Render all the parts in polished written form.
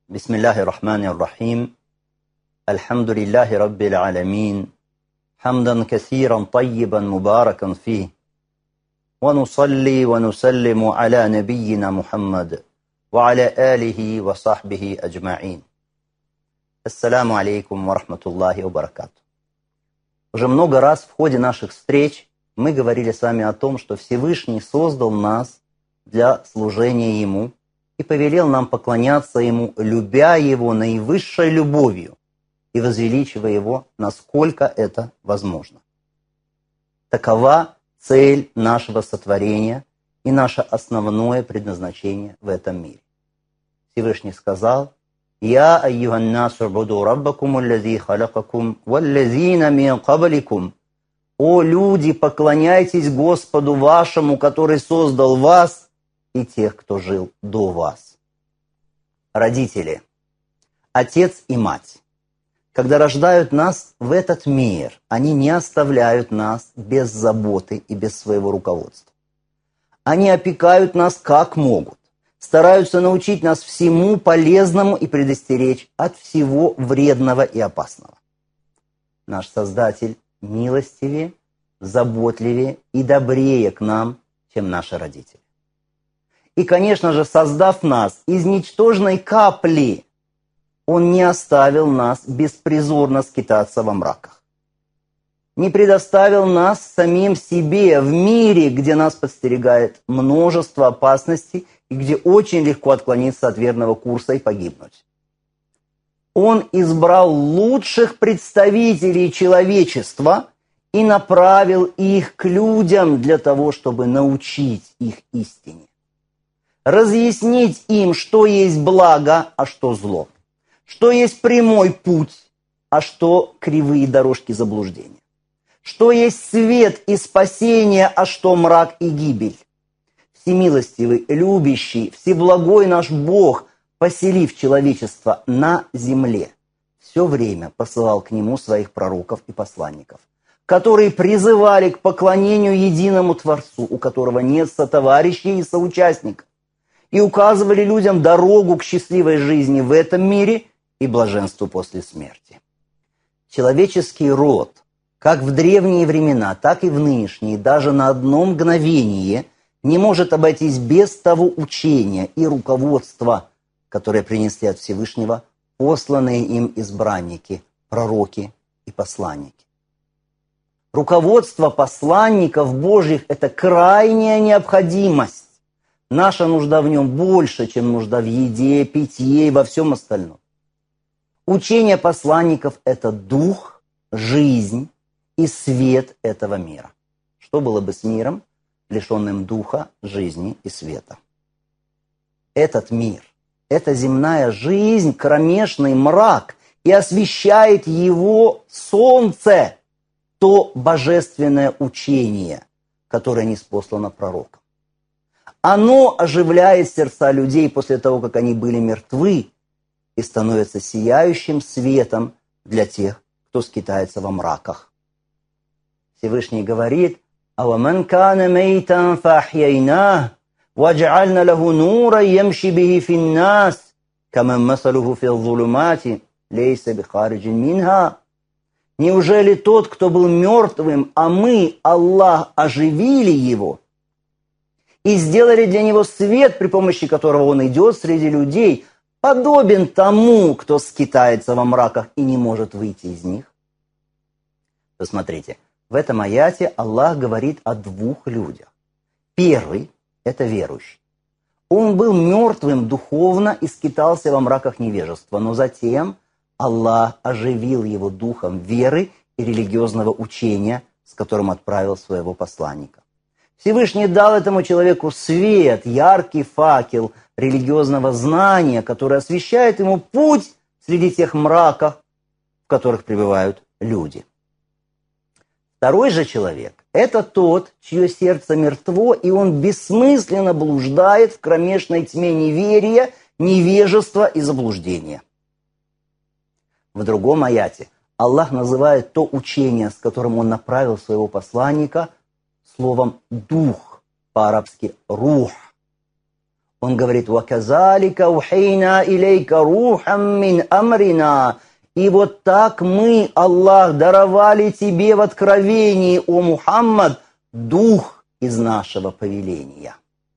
بسم الله الرحمن الرحيم الحمد لله رب العالمين حمدا كثيرا طيبا مباركا فيه ونصلي ونسلم على نبينا محمد وعلى آله وصحبه أجمعين. Ассаламу алейкум ва рахматуллахи ва баракату. Уже много раз в ходе наших встреч мы говорили с вами о том, что Всевышний создал нас для служения Ему и повелел нам поклоняться Ему, любя Его наивысшей любовью и возвеличивая Его, насколько это возможно. Такова цель нашего сотворения и наше основное предназначение в этом мире. Всевышний сказал: «Я айюханнасу убуду раббакум аллази халакакум валлазина мин кабликум». «О люди, поклоняйтесь Господу вашему, который создал вас и тех, кто жил до вас». Родители, отец и мать, когда рождают нас в этот мир, они не оставляют нас без заботы и без своего руководства. Они опекают нас как могут, стараются научить нас всему полезному и предостеречь от всего вредного и опасного. Наш Создатель милостивее, заботливее и добрее к нам, чем наши родители. И, конечно же, создав нас из ничтожной капли, Он не оставил нас беспризорно скитаться во мраках. Не предоставил нас самим себе в мире, где нас подстерегает множество опасностей и где очень легко отклониться от верного курса и погибнуть. Он избрал лучших представителей человечества и направил их к людям для того, чтобы научить их истине. Разъяснить им, что есть благо, а что зло. Что есть прямой путь, а что кривые дорожки заблуждения. Что есть свет и спасение, а что мрак и гибель. Всемилостивый, любящий, всеблагой наш Бог, поселив человечество на земле, все время посылал к нему своих пророков и посланников, которые призывали к поклонению единому Творцу, у которого нет сотоварищей и соучастников, и указывали людям дорогу к счастливой жизни в этом мире и блаженству после смерти. Человеческий род, как в древние времена, так и в нынешние, даже на одно мгновение не может обойтись без того учения и руководства, которое принесли от Всевышнего посланные им избранники, пророки и посланники. Руководство посланников Божьих – это крайняя необходимость. Наша нужда в нем больше, чем нужда в еде, питье и во всем остальном. Учение посланников – это дух, жизнь и свет этого мира. Что было бы с миром, лишенным духа, жизни и света? Этот мир, эта земная жизнь, кромешный мрак, и освещает его солнце, то божественное учение, которое ниспослано пророком. Оно оживляет сердца людей после того, как они были мертвы, и становится сияющим светом для тех, кто скитается во мраках. Всевышний говорит: «Аваман кана мейтан фахьяйнах, вадж'альна лаху нура ямши бихи финнас, каман масалуху фил-зулумати, лейса бихариджин минха». Неужели тот, кто был мертвым, а мы, Аллах, оживили его и сделали для него свет, при помощи которого он идет среди людей, подобен тому, кто скитается во мраках и не может выйти из них? Посмотрите, в этом аяте Аллах говорит о двух людях. Первый – это верующий. Он был мертвым духовно и скитался во мраках невежества, но затем Аллах оживил его духом веры и религиозного учения, с которым отправил своего посланника. Всевышний дал этому человеку свет, яркий факел религиозного знания, который освещает ему путь среди тех мраков, в которых пребывают люди. Второй же человек – это тот, чье сердце мертво, и он бессмысленно блуждает в кромешной тьме неверия, невежества и заблуждения. В другом аяте Аллах называет то учение, с которым Он направил своего посланника, словом «дух», по-арабски «рух». Он говорит: «Ваказалика ухейна илейка рухам мин амрина». И вот так мы, Аллах, даровали тебе в откровении, о Мухаммад, дух из нашего повеления.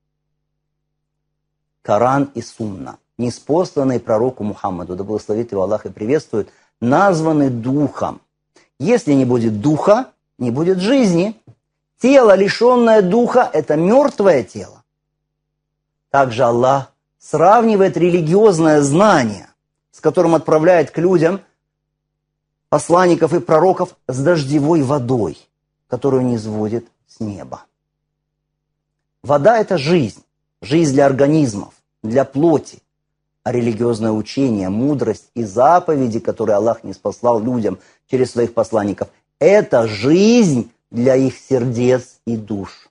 Коран и Сунна, ниспосланные пророку Мухаммаду, да благословит его Аллах и приветствует, названы духом. Если не будет духа, не будет жизни. Тело, лишенное духа, это мертвое тело. Также Аллах сравнивает религиозное знание, с которым отправляет к людям посланников и пророков, с дождевой водой, которую низводит с неба. Вода – это жизнь, жизнь для организмов, для плоти. А религиозное учение, мудрость и заповеди, которые Аллах ниспослал людям через своих посланников, это жизнь для их сердец и душ.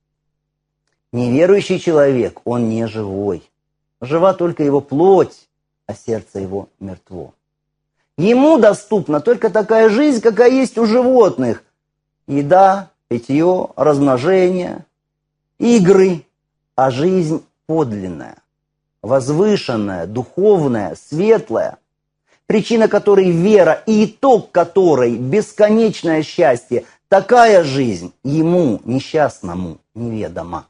Неверующий человек, он не живой. Жива только его плоть, а сердце его мертво. Ему доступна только такая жизнь, какая есть у животных. Еда, питье, размножение, игры. А жизнь подлинная, возвышенная, духовная, светлая, причина которой вера и итог которой бесконечное счастье, такая жизнь ему, несчастному, неведома.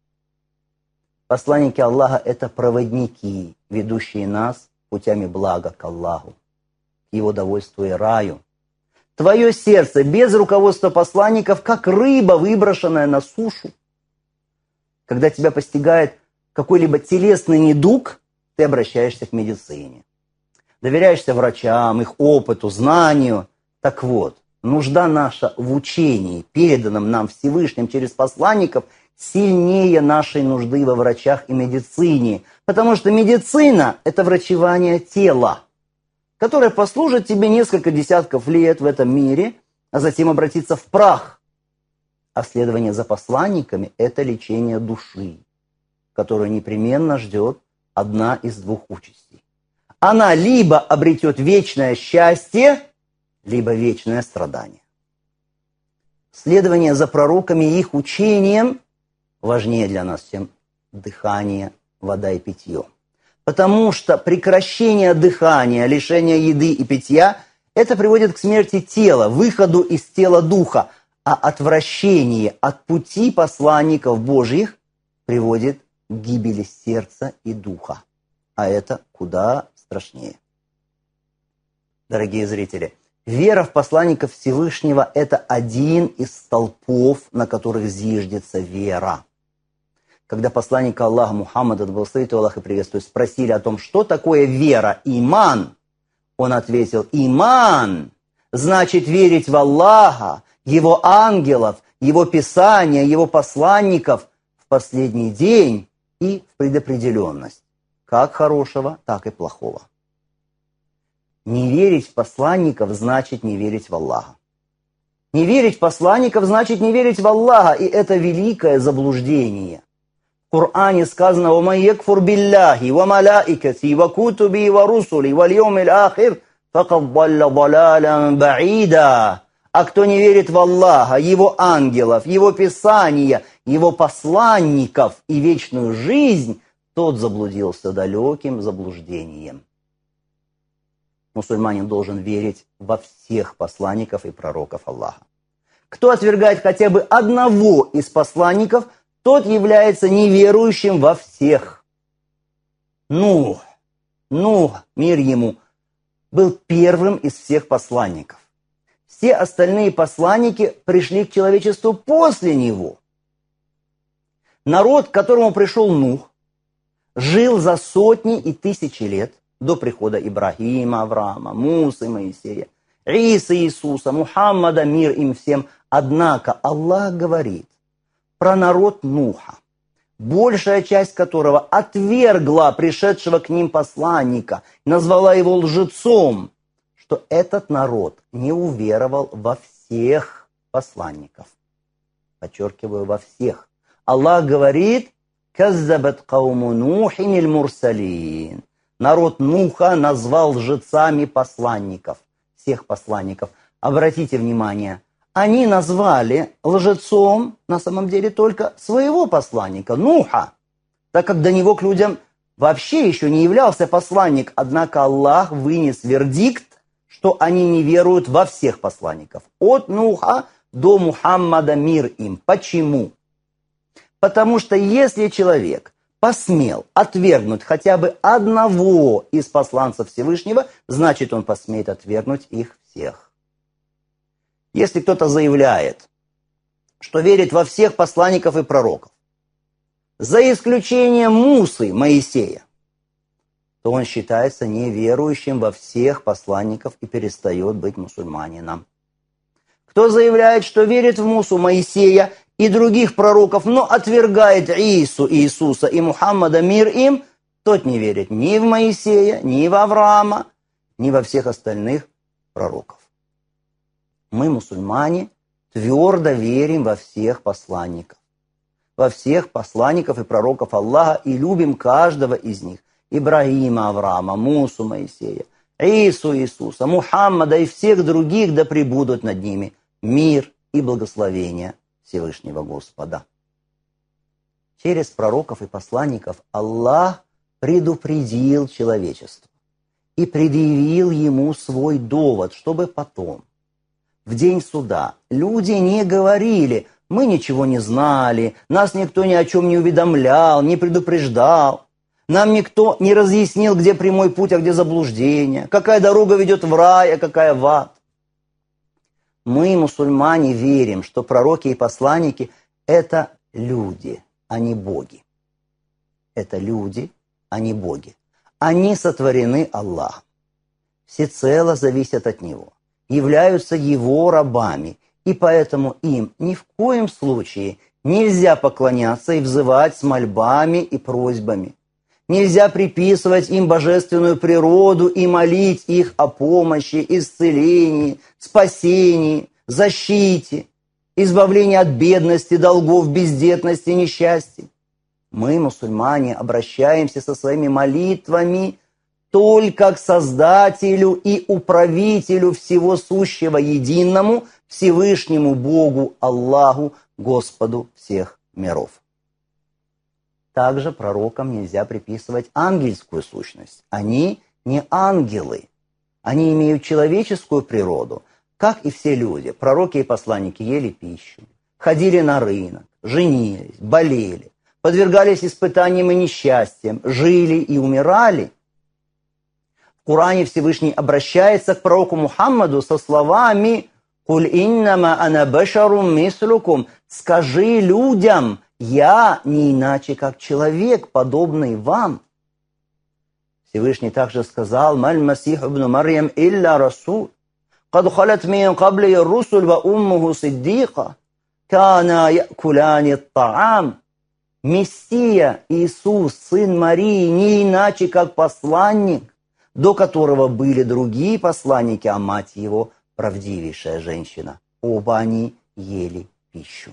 Посланники Аллаха – это проводники, ведущие нас путями блага к Аллаху, к Его довольству и раю. Твое сердце без руководства посланников, как рыба, выброшенная на сушу. Когда тебя постигает какой-либо телесный недуг, ты обращаешься к медицине. Доверяешься врачам, их опыту, знанию. Так вот, нужда наша в учении, переданном нам Всевышним через посланников, сильнее нашей нужды во врачах и медицине. Потому что медицина – это врачевание тела, которое послужит тебе несколько десятков лет в этом мире, а затем обратится в прах. А следование за посланниками – это лечение души, которую непременно ждет одна из двух участей. Она либо обретет вечное счастье, либо вечное страдание. Следование за пророками и их учением важнее для нас, чем дыхание, вода и питье. Потому что прекращение дыхания, лишение еды и питья – это приводит к смерти тела, выходу из тела духа, а отвращение от пути посланников Божьих приводит к гибели сердца и духа. А это куда страшнее. Дорогие зрители, вера в посланников Всевышнего – это один из столпов, на которых зиждется вера. Когда посланника Аллаха Мухаммада, да благословит его Аллах и приветствует, спросили о том, что такое вера, иман, он ответил: иман значит верить в Аллаха, Его ангелов, Его Писания, Его посланников в последний день и в предопределенность, как хорошего, так и плохого. Не верить в посланников значит не верить в Аллаха. Не верить в посланников значит не верить в Аллаха, и это великое заблуждение. В Коране сказано: «Ва ман якфур билляхи, ва малаикати, ва кутуби, ва русули, ва льёмил ахир, факад далля далалян баида». А кто не верит в Аллаха, Его ангелов, Его Писания, Его посланников и вечную жизнь, тот заблудился далеким заблуждением. Мусульманин должен верить во всех посланников и пророков Аллаха. Кто отвергает хотя бы одного из посланников, тот является неверующим во всех. Нух, мир ему, был первым из всех посланников. Все остальные посланники пришли к человечеству после него. Народ, к которому пришел Нух, жил за сотни и тысячи лет до прихода Ибрахима, Авраама, Мусы, Моисея, Исы, Иисуса, Мухаммада, мир им всем. Однако Аллах говорит про народ Нуха, большая часть которого отвергла пришедшего к ним посланника, назвала его лжецом, что этот народ не уверовал во всех посланников. Подчеркиваю, во всех. Аллах говорит: «Каззабат кауму Нухин иль-мурсалин». Народ Нуха назвал лжецами посланников, всех посланников. Обратите внимание, они назвали лжецом на самом деле только своего посланника, Нуха. так как до него к людям вообще еще не являлся посланник, однако Аллах вынес вердикт, что они не веруют во всех посланников. От Нуха до Мухаммада мир им. Почему? Потому что если человек посмел отвергнуть хотя бы одного из посланцев Всевышнего, значит он посмеет отвергнуть их всех. Если кто-то заявляет, что верит во всех посланников и пророков, за исключением Мусы, Моисея, то он считается неверующим во всех посланников и перестает быть мусульманином. Кто заявляет, что верит в Мусу, Моисея и других пророков, но отвергает Иисуса и Мухаммада, мир им, тот не верит ни в Моисея, ни в Авраама, ни во всех остальных пророков. Мы, мусульмане, твердо верим во всех посланников. Во всех посланников и пророков Аллаха и любим каждого из них. Ибрагима, Авраама, Мусу, Моисея, Иисуса, Мухаммада и всех других, да пребудут над ними мир и благословение Всевышнего Господа. Через пророков и посланников Аллах предупредил человечество и предъявил ему свой довод, чтобы потом, в день суда, люди не говорили: мы ничего не знали, нас никто ни о чем не уведомлял, не предупреждал, нам никто не разъяснил, где прямой путь, а где заблуждение, какая дорога ведет в рай, а какая в ад. Мы, мусульмане, верим, что пророки и посланники – это люди, а не боги. Это люди, а не боги. Они сотворены Аллахом, всецело зависят от Него, являются Его рабами, и поэтому им ни в коем случае нельзя поклоняться и взывать с мольбами и просьбами. Нельзя приписывать им божественную природу и молить их о помощи, исцелении, спасении, защите, избавлении от бедности, долгов, бездетности, несчастья. Мы, мусульмане, обращаемся со своими молитвами только к Создателю и Управителю всего сущего, единому, Всевышнему Богу Аллаху, Господу всех миров. Также пророкам нельзя приписывать ангельскую сущность. Они не ангелы. Они имеют человеческую природу, как и все люди. Пророки и посланники ели пищу, ходили на рынок, женились, болели, подвергались испытаниям и несчастьям, жили и умирали. В Коране Всевышний обращается к пророку Мухаммаду со словами «Куль иннама ана башарум мислюкум» «Скажи людям, я не иначе, как человек, подобный вам». Всевышний также сказал «Маль масих ибн Марьям илля расул, кад халат мин кабли русуль ва уммуху сиддика, кана якуляни таам». Мессия Иисус, сын Марии, не иначе, как посланник, до которого были другие посланники, а мать его правдивейшая женщина. Оба они ели пищу.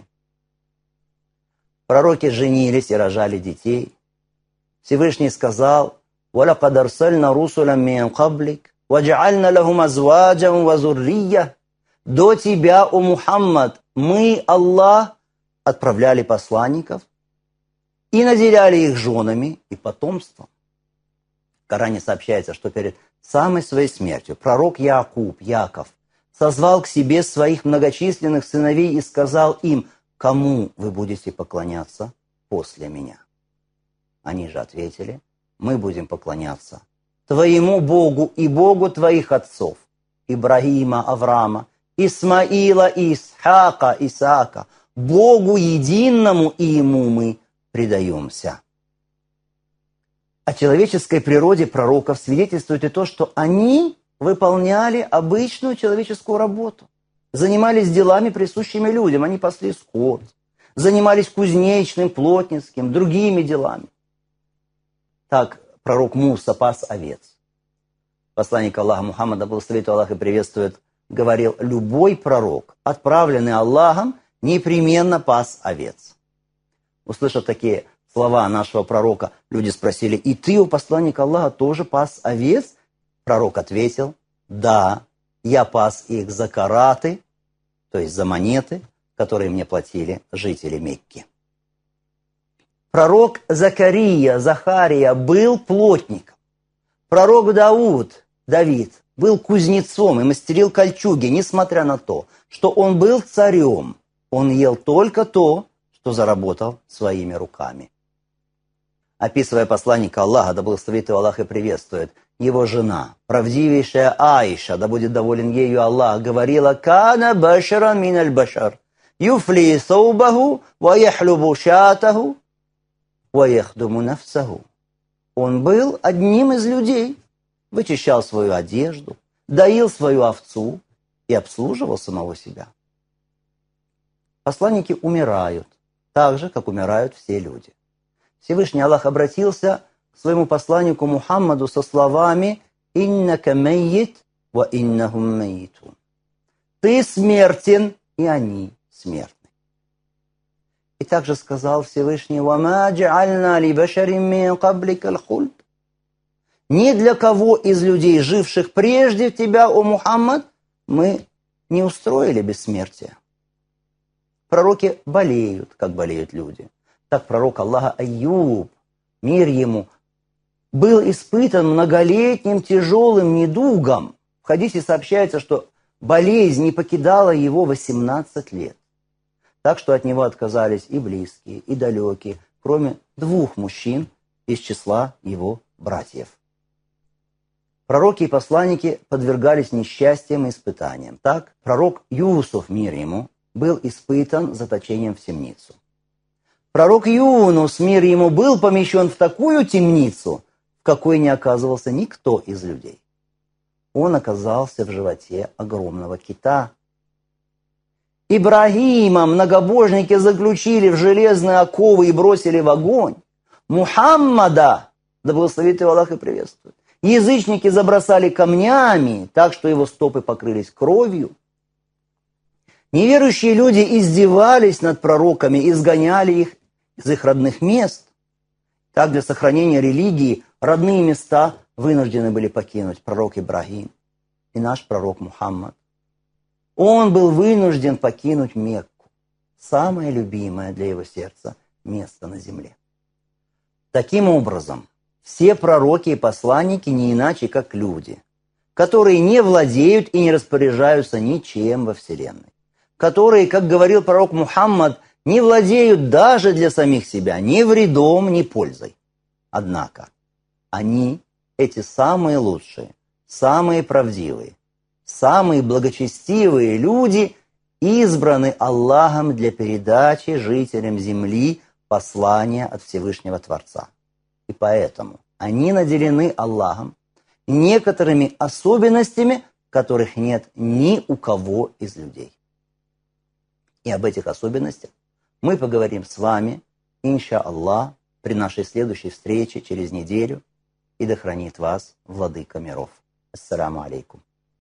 Пророки женились и рожали детей. Всевышний сказал: وَلَقَدْ أَرْسَلْنَا رُسُلًا مِنْ قَبْلِكَ وَجَعَلْنَا لَهُمْ أَزْوَاجًا وَذُرِّيَّةً. До тебя, о Мухаммад, мы, Аллах, отправляли посланников и наделяли их женами и потомством. В Коране сообщается, что перед самой своей смертью пророк Яков, созвал к себе своих многочисленных сыновей и сказал им: кому вы будете поклоняться после меня? Они же ответили: мы будем поклоняться твоему Богу и Богу твоих отцов, Ибрагима, Авраама, Исмаила, Исхака, Исаака, Богу единому, и Ему мы предаемся. О человеческой природе пророков свидетельствует и то, что они выполняли обычную человеческую работу. Занимались делами, присущими людям. Они пасли скот, занимались кузнечным, плотницким, другими делами. Так пророк Муса пас овец. Посланник Аллаха Мухаммада, благословит Аллах и приветствует, говорил: любой пророк, отправленный Аллахом, непременно пас овец. Услышав такие слова нашего пророка, люди спросили: и ты, о посланник Аллаха, тоже пас овец? Пророк ответил: да, я пас их за караты, то есть за монеты, которые мне платили жители Мекки. Пророк Захария был плотником. Пророк Давид, был кузнецом и мастерил кольчуги, несмотря на то, что он был царем. Он ел только то, что заработал своими руками. Описывая посланника Аллаха, да благословит его Аллах и приветствует, его жена, правдивейшая Аиша, да будет доволен ею Аллах, говорила: «Кана башаран миналь башар, юфли саубаху, ва яхлюбу шатаху, ва яхдуму нафсаху». Он был одним из людей, вычищал свою одежду, доил свою овцу и обслуживал самого себя. Посланники умирают, так же, как умирают все люди. Всевышний Аллах обратился к своему посланнику Мухаммаду со словами: «Иннака мейит, ва иннахум мейтун». Ты смертен, и они смертны. И также сказал Всевышний: «Вама джа'альна ли башарин мин кабликаль хульд». Ни для кого из людей, живших прежде тебя, о Мухаммад, мы не устроили бессмертие. Пророки болеют, как болеют люди. Так пророк Аллаха Айюб, мир ему, был испытан многолетним тяжелым недугом. В хадисе сообщается, что болезнь не покидала его 18 лет. Так что от него отказались и близкие, и далекие, кроме 2 мужчин из числа его братьев. Пророки и посланники подвергались несчастьям и испытаниям. Так, пророк Юсуф, мир ему, был испытан заточением в темницу. Пророк Юнус, мир ему, был помещен в такую темницу, в какой не оказывался никто из людей. Он оказался в животе огромного кита. Ибрагима многобожники заключили в железные оковы и бросили в огонь. Мухаммада, да благословит его Аллах и приветствует, язычники забросали камнями, так что его стопы покрылись кровью. Неверующие люди издевались над пророками, изгоняли их из их родных мест. Так для сохранения религии родные места вынуждены были покинуть пророк Ибрагим и наш пророк Мухаммад. Он был вынужден покинуть Мекку, самое любимое для его сердца место на земле. Таким образом, все пророки и посланники не иначе, как люди, которые не владеют и не распоряжаются ничем во Вселенной, которые, как говорил пророк Мухаммад, не владеют даже для самих себя ни вредом, ни пользой. Однако они, эти самые лучшие, самые правдивые, самые благочестивые люди, избраны Аллахом для передачи жителям земли послания от Всевышнего Творца. И поэтому они наделены Аллахом некоторыми особенностями, которых нет ни у кого из людей. И об этих особенностях мы поговорим с вами, иншаллах, при нашей следующей встрече через неделю. И да хранит вас Владыка миров. Ассаламу алейкум.